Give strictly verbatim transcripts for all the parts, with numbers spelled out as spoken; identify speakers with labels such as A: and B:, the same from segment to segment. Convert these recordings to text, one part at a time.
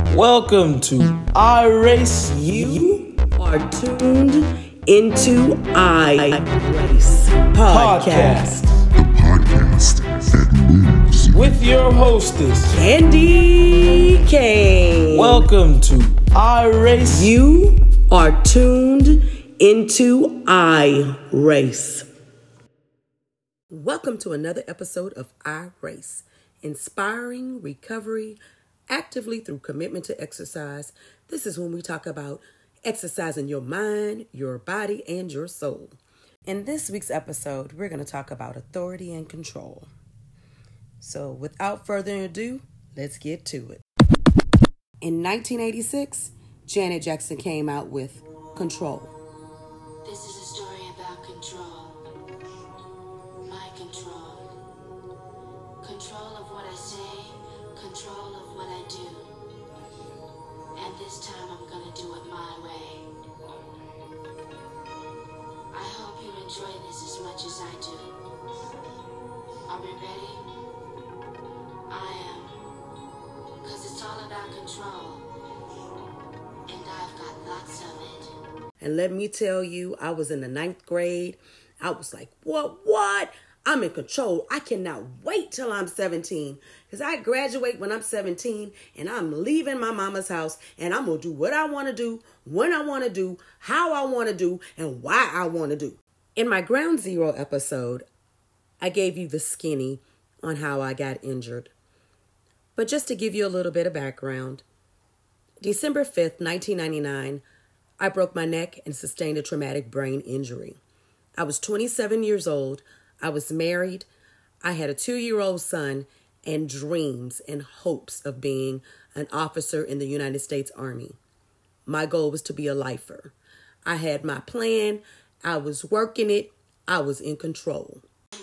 A: Welcome to I Race.
B: You are tuned into I Race Podcast.
C: The podcast that moves.
A: With your hostess,
B: Candy Kane.
A: Welcome to I Race.
B: You are tuned into I Race. Welcome to another episode of I Race. Inspiring recovery actively through commitment to exercise. This is when we talk about exercising your mind, your body, and your soul. In this week's episode, we're going to talk about authority and control. So without further ado, let's get to it. In nineteen eighty-six, Janet Jackson came out with Control.
D: This is a story about control. My control. Control of what I say, control of what I do. And this time I'm gonna do it my way. I hope you enjoy this as much as I do. Are we ready? I am. Because it's all about control. And I've got lots of it.
B: And let me tell you, I was in the ninth grade. I was like, what, what? I'm in control. I cannot wait till I'm seventeen. Because I graduate when I'm seventeen and I'm leaving my mama's house and I'm going to do what I want to do, when I want to do, how I want to do, and why I want to do. In my Ground Zero episode, I gave you the skinny on how I got injured. But just to give you a little bit of background, December fifth, nineteen ninety-nine, I broke my neck and sustained a traumatic brain injury. I was twenty-seven years old. I was married. I had a two-year-old son and dreams and hopes of being an officer in the United States Army. My goal was to be a lifer. I had my plan. I was working it. I was in control.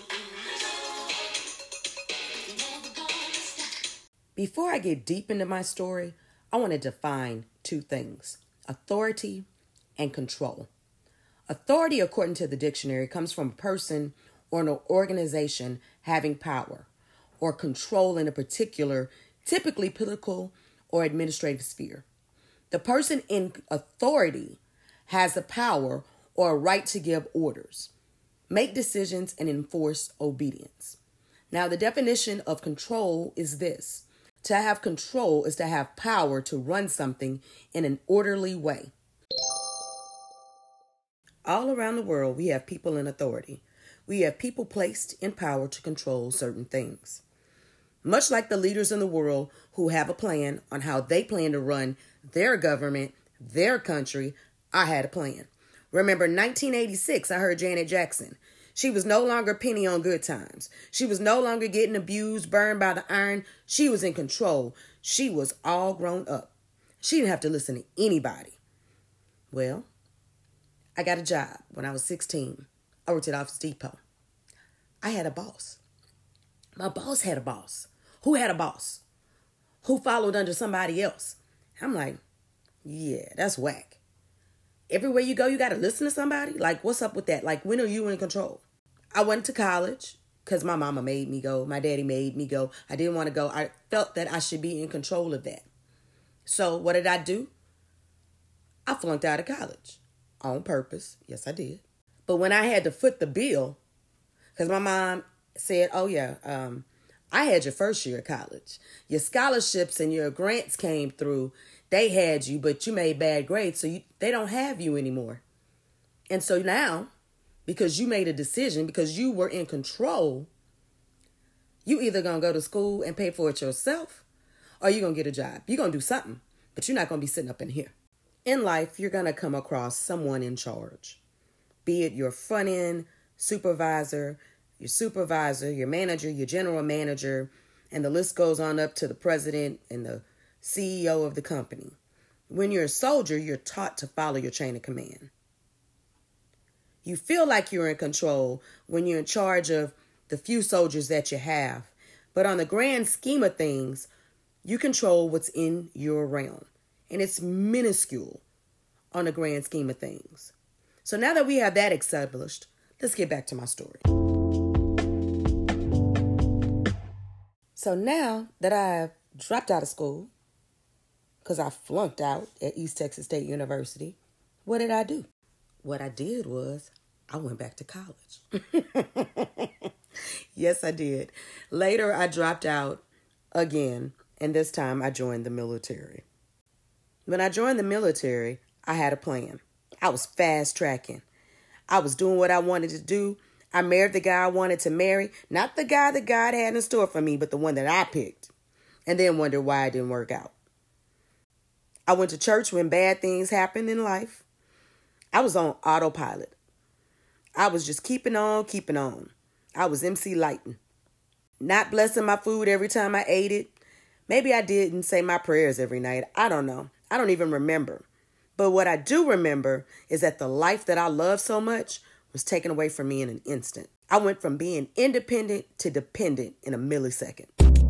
B: Before I get deep into my story, I want to define two things: authority and control. Authority, according to the dictionary, comes from a person or an organization having power or control in a particular, typically political or administrative sphere. The person in authority has the power or a right to give orders, make decisions, and enforce obedience. Now, the definition of control is this: to have control is to have power to run something in an orderly way. All around the world, we have people in authority. We have people placed in power to control certain things. Much like the leaders in the world who have a plan on how they plan to run their government, their country, I had a plan. Remember, nineteen eighty-six, I heard Janet Jackson. She was no longer penny on good times. She was no longer getting abused, burned by the iron. She was in control. She was all grown up. She didn't have to listen to anybody. Well, I got a job when I was sixteen. I worked at Office Depot. I had a boss. My boss had a boss. Who had a boss? Who followed under somebody else? I'm like, yeah, that's whack. Everywhere you go, you got to listen to somebody? Like, what's up with that? Like, when are you in control? I went to college because my mama made me go. My daddy made me go. I didn't want to go. I felt that I should be in control of that. So what did I do? I flunked out of college on purpose. Yes, I did. But when I had to foot the bill, because my mom said, oh, yeah, um, I had your first year of college. Your scholarships and your grants came through. They had you, but you made bad grades, so you, they don't have you anymore. And so now, because you made a decision, because you were in control, you either going to go to school and pay for it yourself, or you're going to get a job. You're going to do something, but you're not going to be sitting up in here. In life, you're going to come across someone in charge. Be it your front end supervisor, your supervisor, your manager, your general manager, and the list goes on up to the president and the C E O of the company. When you're a soldier, you're taught to follow your chain of command. You feel like you're in control when you're in charge of the few soldiers that you have. But on the grand scheme of things, you control what's in your realm. And it's minuscule on the grand scheme of things. So now that we have that established, let's get back to my story. So now that I've dropped out of school, because I flunked out at East Texas State University. What did I do? What I did was I went back to college. Yes, I did. Later, I dropped out again, and this time I joined the military. When I joined the military, I had a plan. I was fast tracking. I was doing what I wanted to do. I married the guy I wanted to marry, not the guy that God had in store for me, but the one that I picked, and then wondered why it didn't work out. I went to church when bad things happened in life. I was on autopilot. I was just keeping on, keeping on. I was M C Lighting. Not blessing my food every time I ate it. Maybe I didn't say my prayers every night. I don't know. I don't even remember. But what I do remember is that the life that I love so much was taken away from me in an instant. I went from being independent to dependent in a millisecond.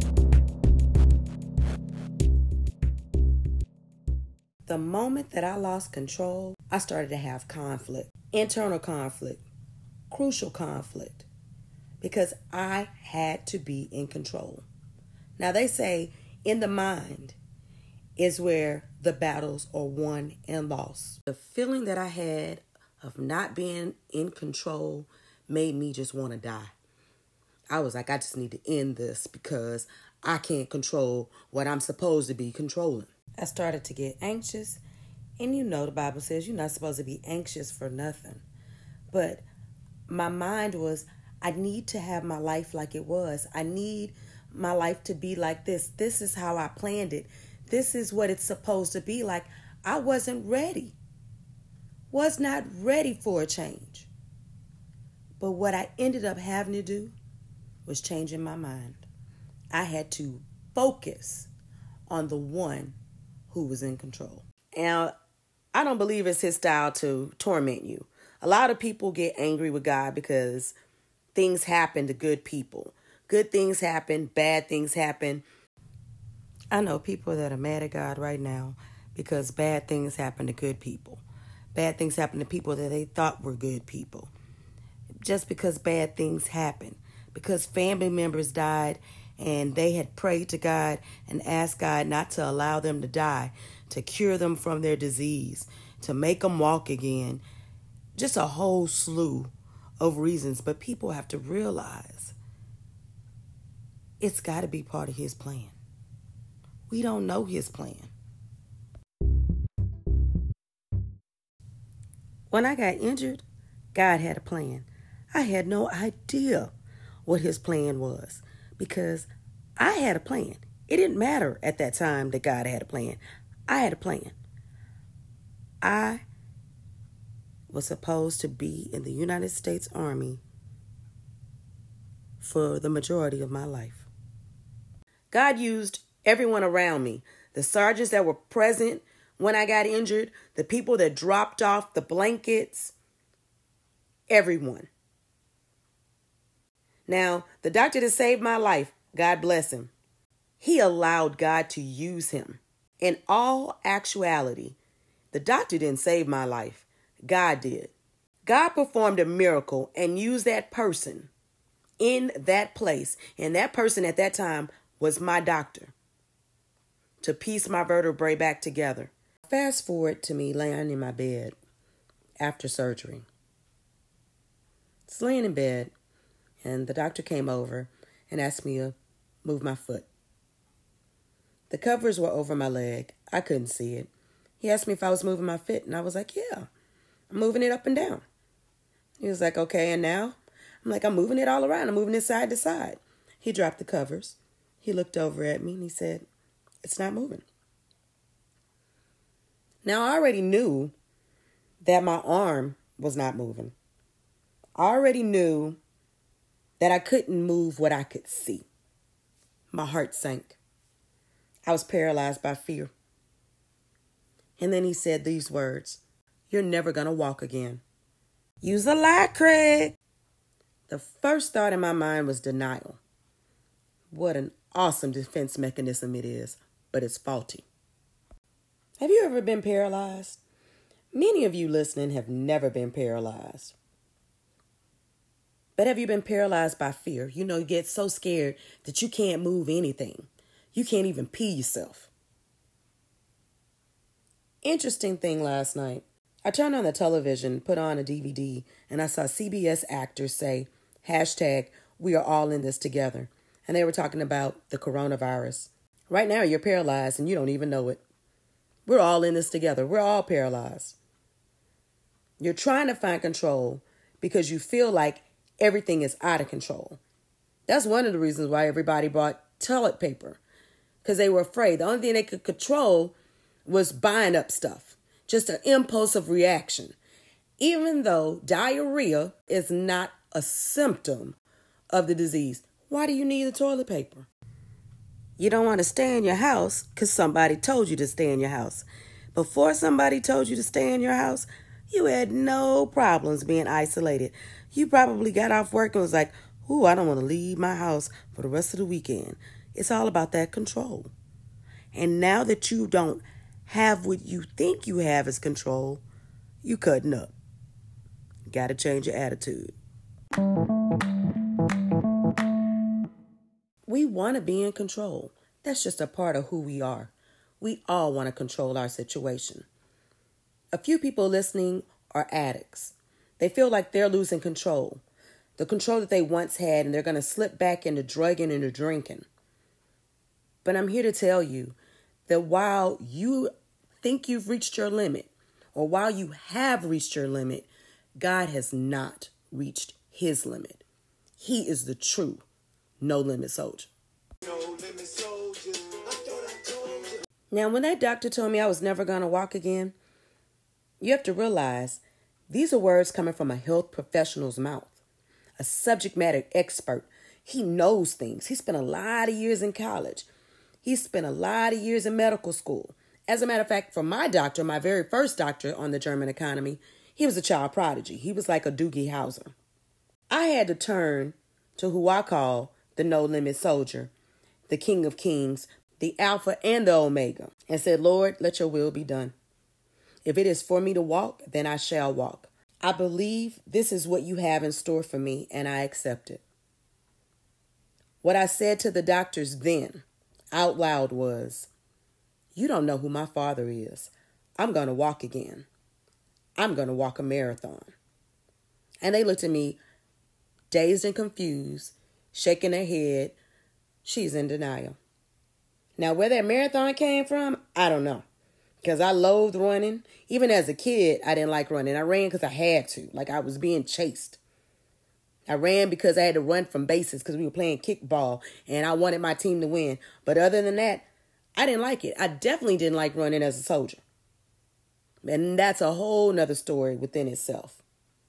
B: The moment that I lost control, I started to have conflict, internal conflict, crucial conflict, because I had to be in control. Now they say in the mind is where the battles are won and lost. The feeling that I had of not being in control made me just want to die. I was like, I just need to end this because I can't control what I'm supposed to be controlling. I started to get anxious, and you know the Bible says you're not supposed to be anxious for nothing. But my mind was, I need to have my life like it was. I need my life to be like this. This is how I planned it. This is what it's supposed to be like. I wasn't ready. Was not ready for a change. But what I ended up having to do was changing my mind. I had to focus on the one who was in control. And I don't believe it's his style to torment you. A lot of people get angry with God because things happen to good people. Good things happen, bad things happen. I know people that are mad at God right now because bad things happen to good people. Bad things happen to people that they thought were good people. Just because bad things happen. Because family members died and they had prayed to God and asked God not to allow them to die, to cure them from their disease, to make them walk again. Just a whole slew of reasons. But people have to realize it's got to be part of his plan. We don't know his plan. When I got injured, God had a plan. I had no idea what his plan was because I had a plan. It didn't matter at that time that God had a plan. I had a plan. I was supposed to be in the United States Army for the majority of my life. God used everyone around me, the sergeants that were present when I got injured, the people that dropped off the blankets, everyone. Now, the doctor that saved my life, God bless him, he allowed God to use him. In all actuality, the doctor didn't save my life. God did. God performed a miracle and used that person in that place. And that person at that time was my doctor to piece my vertebrae back together. Fast forward to me laying in my bed after surgery. Just laying in bed, and the doctor came over and asked me to move my foot. The covers were over my leg. I couldn't see it. He asked me if I was moving my foot, and I was like, yeah, I'm moving it up and down. He was like, okay, and now? I'm like, I'm moving it all around. I'm moving it side to side. He dropped the covers. He looked over at me, and he said, it's not moving. Now, I already knew that my arm was not moving. I already knew that I couldn't move what I could see. My heart sank. I was paralyzed by fear. And then he said these words, you're never going to walk again. Use a lie, Craig. The first thought in my mind was denial. What an awesome defense mechanism it is, but it's faulty. Have you ever been paralyzed? Many of you listening have never been paralyzed. But have you been paralyzed by fear? You know, you get so scared that you can't move anything. You can't even pee yourself. Interesting thing last night. I turned on the television, put on a D V D, and I saw C B S actors say, hashtag, we are all in this together. And they were talking about the coronavirus. Right now, you're paralyzed and you don't even know it. We're all in this together. We're all paralyzed. You're trying to find control because you feel like everything is out of control. That's one of the reasons why everybody bought toilet paper, because they were afraid. The only thing they could control was buying up stuff, just an impulsive reaction, even though diarrhea is not a symptom of the disease. Why do you need the toilet paper? You don't want to stay in your house because somebody told you to stay in your house. Before somebody told you to stay in your house, you had no problems being isolated. You probably got off work and was like, ooh, I don't want to leave my house for the rest of the weekend. It's all about that control. And now that you don't have what you think you have as control, you cutting up. You got to change your attitude. We want to be in control. That's just a part of who we are. We all want to control our situation. A few people listening are addicts. They feel like they're losing control. The control that they once had, and they're going to slip back into drugging and into drinking. But I'm here to tell you that while you think you've reached your limit, or while you have reached your limit, God has not reached his limit. He is the true no-limit soldier. No limit soldier. I thought I told you. Now, when that doctor told me I was never going to walk again, you have to realize these are words coming from a health professional's mouth, a subject matter expert. He knows things. He spent a lot of years in college. He spent a lot of years in medical school. As a matter of fact, for my doctor, my very first doctor on the German economy, he was a child prodigy. He was like a Doogie Howser. I had to turn to who I call the no-limit soldier, the King of Kings, the Alpha and the Omega, and said, Lord, let your will be done. If it is for me to walk, then I shall walk. I believe this is what you have in store for me, and I accept it. What I said to the doctors then, out loud, was, you don't know who my father is. I'm going to walk again. I'm going to walk a marathon. And they looked at me, dazed and confused, shaking their head. She's in denial. Now, where that marathon came from, I don't know. Because I loathed running. Even as a kid, I didn't like running. I ran because I had to. Like I was being chased. I ran because I had to run from bases because we were playing kickball. And I wanted my team to win. But other than that, I didn't like it. I definitely didn't like running as a soldier. And that's a whole nother story within itself.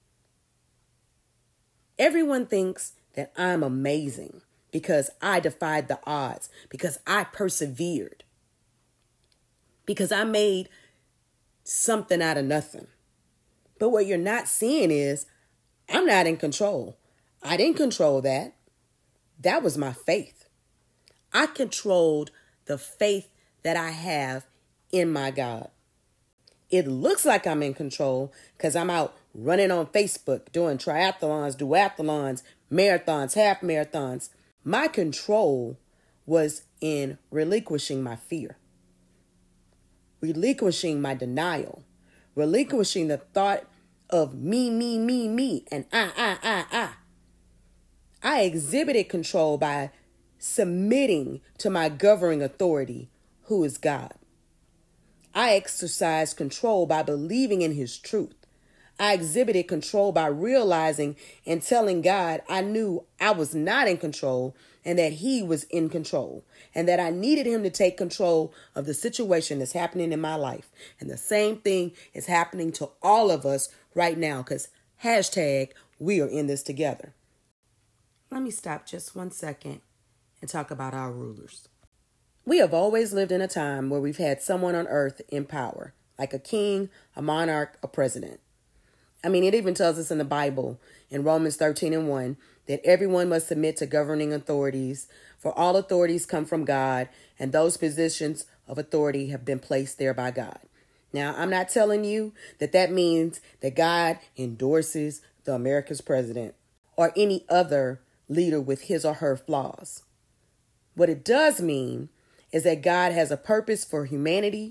B: Everyone thinks that I'm amazing because I defied the odds, because I persevered, because I made something out of nothing. But what you're not seeing is I'm not in control. I didn't control that. That was my faith. I controlled the faith that I have in my God. It looks like I'm in control because I'm out running on Facebook, doing triathlons, duathlons, marathons, half marathons. My control was in relinquishing my fear, relinquishing my denial, relinquishing the thought of me, me, me, me, and I, I, I, I. I exhibited control by submitting to my governing authority, who is God. I exercised control by believing in his truth. I exhibited control by realizing and telling God I knew I was not in control and that he was in control and that I needed him to take control of the situation that's happening in my life. And the same thing is happening to all of us right now because hashtag we are in this together. Let me stop just one second and talk about our rulers. We have always lived in a time where we've had someone on earth in power, like a king, a monarch, a president. I mean, it even tells us in the Bible, in Romans thirteen and one, that everyone must submit to governing authorities, for all authorities come from God, and those positions of authority have been placed there by God. Now, I'm not telling you that that means that God endorses the America's president or any other leader with his or her flaws. What it does mean is that God has a purpose for humanity,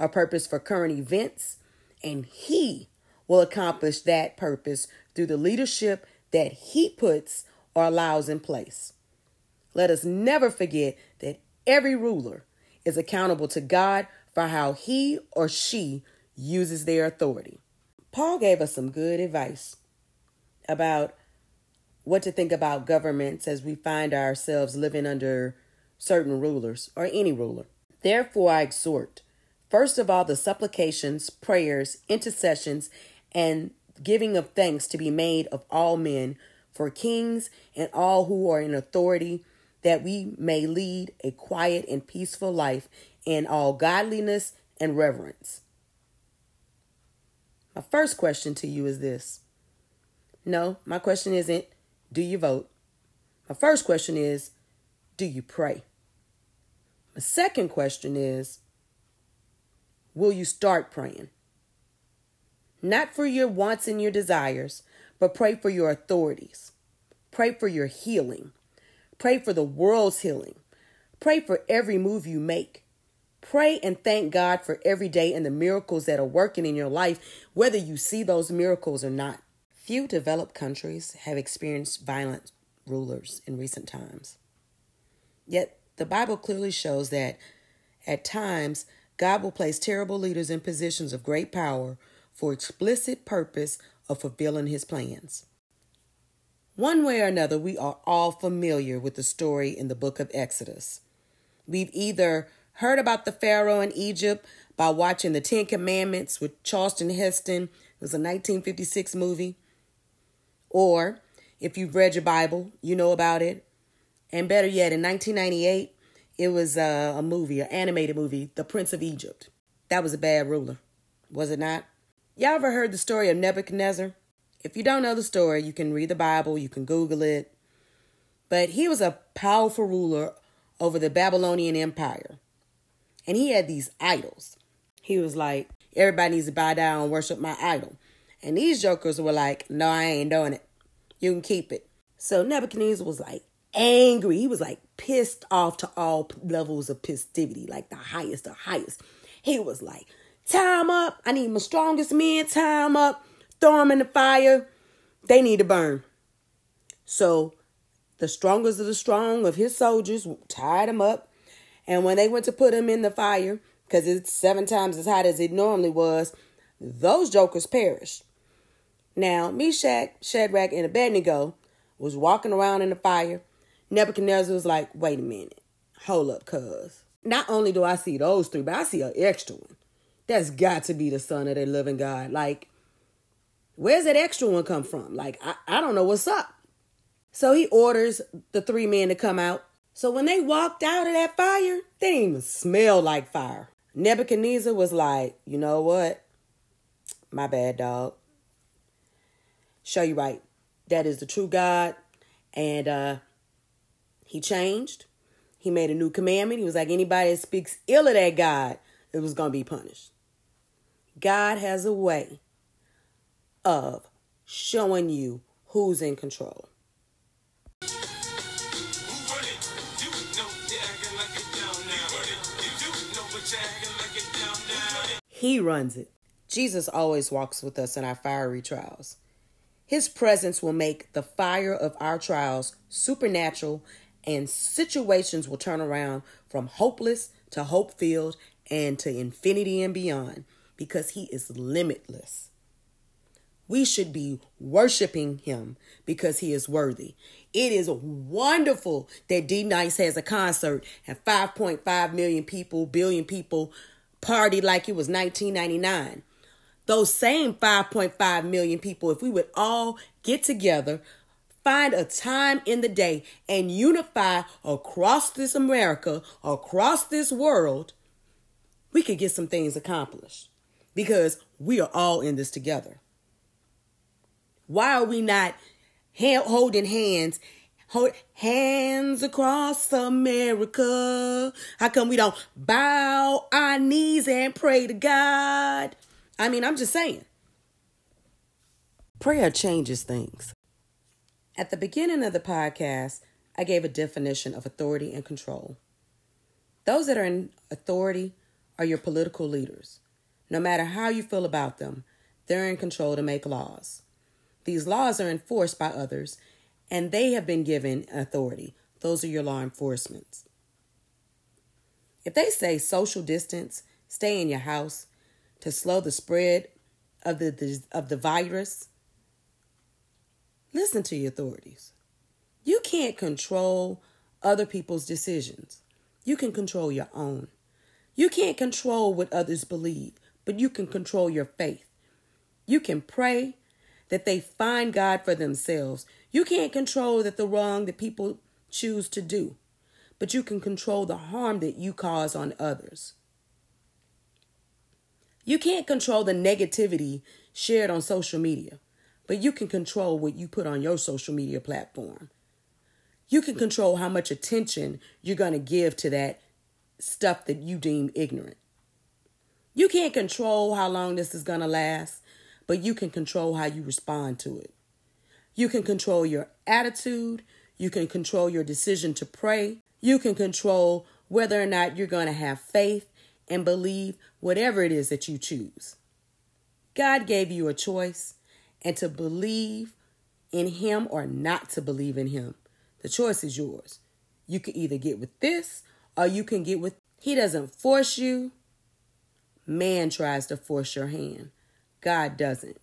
B: a purpose for current events, and he will accomplish that purpose through the leadership that he puts or allows in place. Let us never forget that every ruler is accountable to God for how he or she uses their authority. Paul gave us some good advice about what to think about governments as we find ourselves living under certain rulers or any ruler. Therefore, I exhort, first of all, the supplications, prayers, intercessions, and giving of thanks to be made of all men for kings and all who are in authority, that we may lead a quiet and peaceful life in all godliness and reverence. My first question to you is this. No, my question isn't, do you vote? My first question is, do you pray? My second question is, will you start praying? Not for your wants and your desires, but pray for your authorities. Pray for your healing. Pray for the world's healing. Pray for every move you make. Pray and thank God for every day and the miracles that are working in your life, whether you see those miracles or not. Few developed countries have experienced violent rulers in recent times. Yet the Bible clearly shows that at times God will place terrible leaders in positions of great power for explicit purpose of fulfilling his plans. One way or another, we are all familiar with the story in the book of Exodus. We've either heard about the Pharaoh in Egypt by watching the Ten Commandments with Charlton Heston. It was a nineteen fifty-six movie. Or if you've read your Bible, you know about it. And better yet, in nineteen ninety-eight, it was a, a movie, an animated movie, The Prince of Egypt. That was a bad ruler, was it not? Y'all ever heard the story of Nebuchadnezzar? If you don't know the story, you can read the Bible, you can Google it. But he was a powerful ruler over the Babylonian Empire. And he had these idols. He was like, everybody needs to bow down and worship my idol. And these jokers were like, no, I ain't doing it. You can keep it. So Nebuchadnezzar was like angry. He was like pissed off to all levels of festivity, like the highest, the highest. He was like, time up. I need my strongest men. Time up. Throw them in the fire. They need to burn. So the strongest of the strong of his soldiers tied him up. And when they went to put him in the fire, because it's seven times as hot as it normally was, those jokers perished. Now, Meshach, Shadrach, and Abednego was walking around in the fire. Nebuchadnezzar was like, wait a minute. Hold up, cuz. Not only do I see those three, but I see an extra one. That's got to be the son of the living God. Like, where's that extra one come from? Like, I, I don't know what's up. So he orders the three men to come out. So when they walked out of that fire, they didn't even smell like fire. Nebuchadnezzar was like, you know what? My bad, dog. Show you right. That is the true God. And uh, he changed. He made a new commandment. He was like, anybody that speaks ill of that God, it was going to be punished. God has a way of showing you who's in control. He runs it. Jesus always walks with us in our fiery trials. His presence will make the fire of our trials supernatural, and situations will turn around from hopeless to hope-filled and to infinity and beyond, because he is limitless. We should be worshiping him because he is worthy. It is wonderful that D-Nice has a concert and five point five million people, billion people partied like it was nineteen ninety-nine. Those same five point five million people, if we would all get together, find a time in the day and unify across this America, across this world, we could get some things accomplished because we are all in this together. Why are we not hand, holding hands, hold hands across America? How come we don't bow our knees and pray to God? I mean, I'm just saying. Prayer changes things. At the beginning of the podcast, I gave a definition of authority and control. Those that are in authority are your political leaders. No matter how you feel about them, they're in control to make laws. These laws are enforced by others, and they have been given authority. Those are your law enforcement. If they say social distance, stay in your house to slow the spread of the, of the virus, listen to your authorities. You can't control other people's decisions. You can control your own. You can't control what others believe, but you can control your faith. You can pray that they find God for themselves. You can't control that the wrong that people choose to do, but you can control the harm that you cause on others. You can't control the negativity shared on social media, but you can control what you put on your social media platform. You can control how much attention you're going to give to that stuff that you deem ignorant. You can't control how long this is going to last, but you can control how you respond to it. You can control your attitude. You can control your decision to pray. You can control whether or not you're going to have faith and believe whatever it is that you choose. God gave you a choice, and to believe in him or not to believe in him. The choice is yours. You can either get with this or you can get with... He doesn't force you. Man tries to force your hand. God doesn't.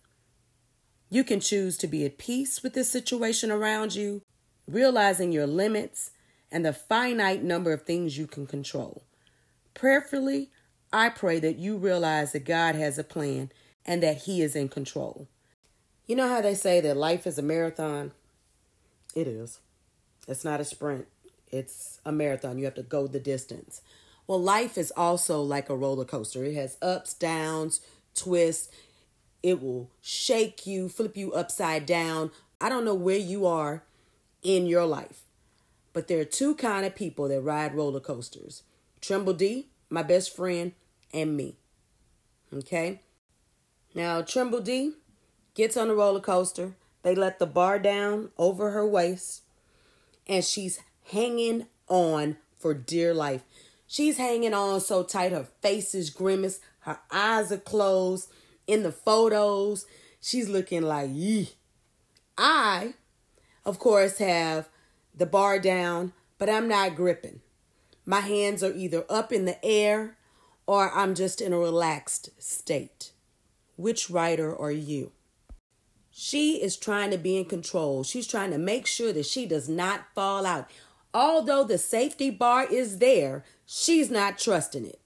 B: You can choose to be at peace with the situation around you, realizing your limits and the finite number of things you can control. Prayerfully, I pray that you realize that God has a plan and that he is in control. You know how they say that life is a marathon? It is. It's not a sprint. It's a marathon. You have to go the distance. Well, life is also like a roller coaster. It has ups, downs, twists. It will shake you, flip you upside down. I don't know where you are in your life, but there are two kind of people that ride roller coasters. Tremble D, my best friend, and me. Okay? Now, Tremble D gets on the roller coaster. They let the bar down over her waist, and she's hanging on for dear life. She's hanging on so tight, her face is grimace, her eyes are closed. In the photos, she's looking like, yee. I, of course, have the bar down, but I'm not gripping. My hands are either up in the air or I'm just in a relaxed state. Which rider are you? She is trying to be in control. She's trying to make sure that she does not fall out. Although the safety bar is there, she's not trusting it.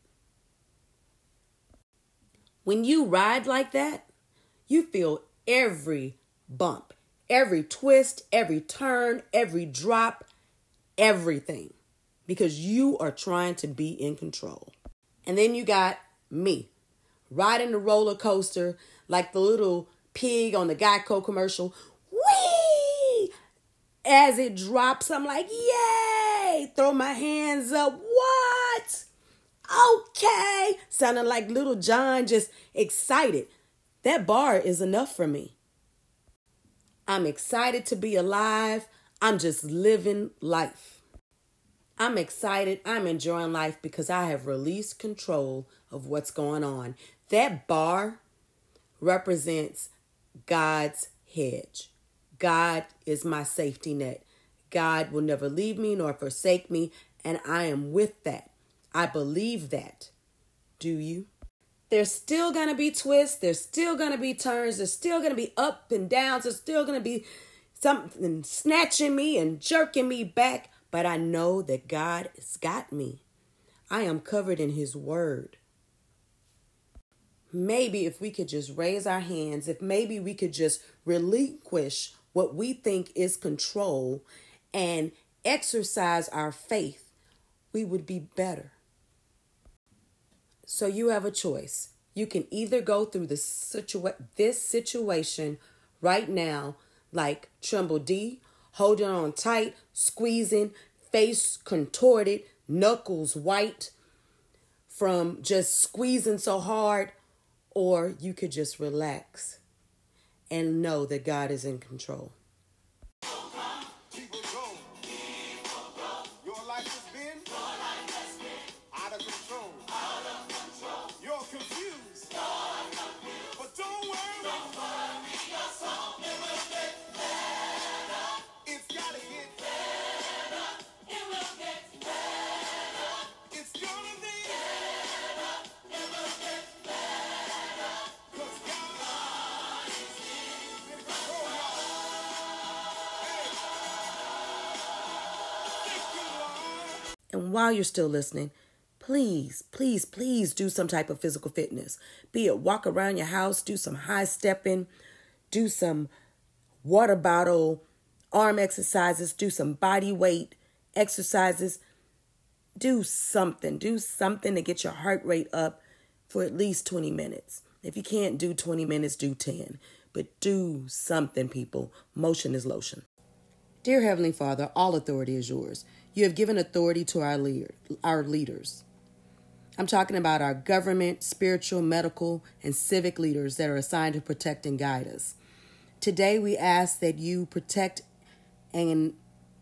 B: When you ride like that, you feel every bump, every twist, every turn, every drop, everything, because you are trying to be in control. And then you got me riding the roller coaster like the little pig on the Geico commercial. Whee! As it drops, I'm like, yay! Throw my hands up. What? Okay. Sounding like little John, just excited. That bar is enough for me. I'm excited to be alive. I'm just living life. I'm excited. I'm enjoying life because I have released control of what's going on. That bar represents God's hedge. God is my safety net. God will never leave me nor forsake me, and I am with that. I believe that. Do you? There's still going to be twists. There's still going to be turns. There's still going to be up and downs. There's still going to be something snatching me and jerking me back. But I know that God has got me. I am covered in his word. Maybe if we could just raise our hands, if maybe we could just relinquish what we think is control and exercise our faith, we would be better. So you have a choice. You can either go through the situa- this situation right now, like Tremble D, holding on tight, squeezing, face contorted, knuckles white from just squeezing so hard, or you could just relax and know that God is in control.
E: People go. Your life has been out of control.
B: And while you're still listening, please, please, please do some type of physical fitness. Be it walk around your house, do some high stepping, do some water bottle arm exercises, do some body weight exercises. Do something. Do something to get your heart rate up for at least twenty minutes. If you can't do twenty minutes, do ten. But do something, people. Motion is lotion. Dear Heavenly Father, all authority is yours. You have given authority to our leader, our leaders. I'm talking about our government, spiritual, medical, and civic leaders that are assigned to protect and guide us. Today we ask that you protect and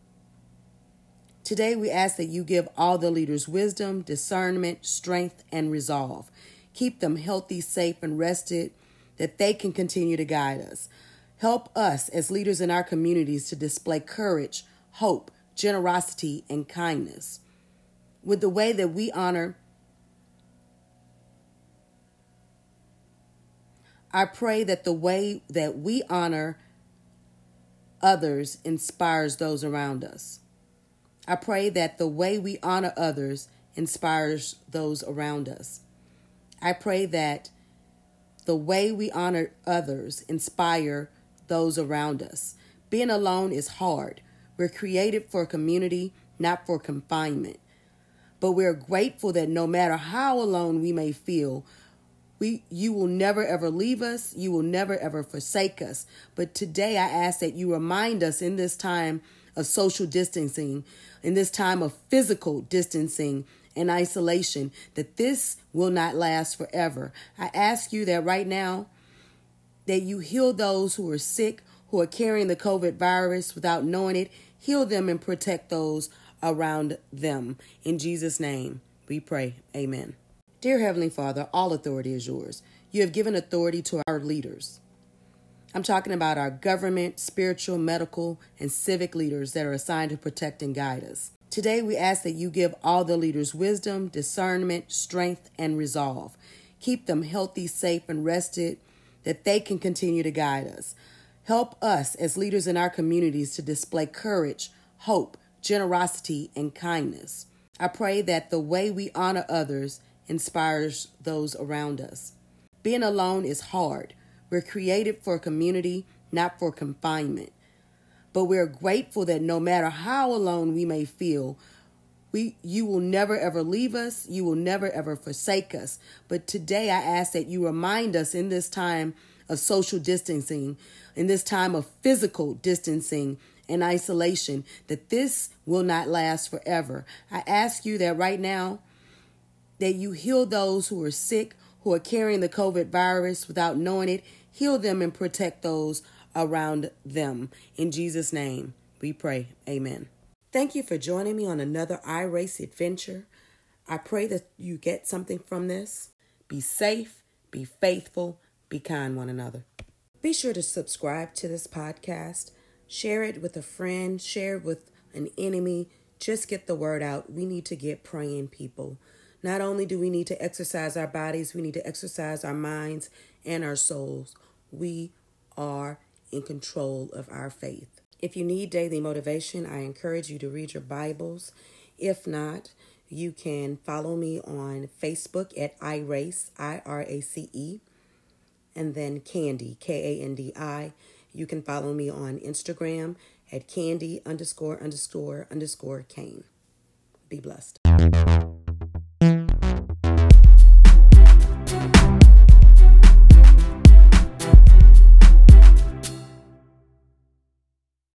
B: Today we ask that you give all the leaders wisdom, discernment, strength, and resolve. Keep them healthy, safe, and rested, that they can continue to guide us. Help us as leaders in our communities to display courage, hope, generosity, and kindness. With the way that we honor, I pray that the way that we honor others inspires those around us. I pray that the way we honor others inspires those around us. I pray that the way we honor others inspire those around us. Being alone is hard. We're created for community, not for confinement. But we're grateful that no matter how alone we may feel, we you will never ever leave us. You will never ever forsake us. But today I ask that you remind us in this time of social distancing, in this time of physical distancing and isolation, that this will not last forever. I ask you that right now, that you heal those who are sick, who are carrying the COVID virus without knowing it. Heal them and protect those around them. In Jesus' name, we pray. Amen. Dear Heavenly Father, all authority is yours. You have given authority to our leaders. I'm talking about our government, spiritual, medical, and civic leaders that are assigned to protect and guide us. Today, we ask that you give all the leaders wisdom, discernment, strength, and resolve. Keep them healthy, safe, and rested, that they can continue to guide us. Help us as leaders in our communities to display courage, hope, generosity, and kindness. I pray that the way we honor others inspires those around us. Being alone is hard. We're created for community, not for confinement. But we're grateful that no matter how alone we may feel, we you will never ever leave us. You will never ever forsake us. But today I ask that you remind us in this time of social distancing, in this time of physical distancing and isolation, that this will not last forever. I ask you that right now, that you heal those who are sick, who are carrying the COVID virus without knowing it. Heal them and protect those around them. In Jesus' name, we pray. Amen. Thank you for joining me on another iRace adventure. I pray that you get something from this. Be safe, be faithful, be kind one another. Be sure to subscribe to this podcast. Share it with a friend. Share it with an enemy. Just get the word out. We need to get praying, people. Not only do we need to exercise our bodies, we need to exercise our minds and our souls. We are in control of our faith. If you need daily motivation, I encourage you to read your Bibles. If not, you can follow me on Facebook at iRace, I R A C E, and then Candy, K A N D I. You can follow me on Instagram at Candy underscore underscore underscore Kane. Be blessed.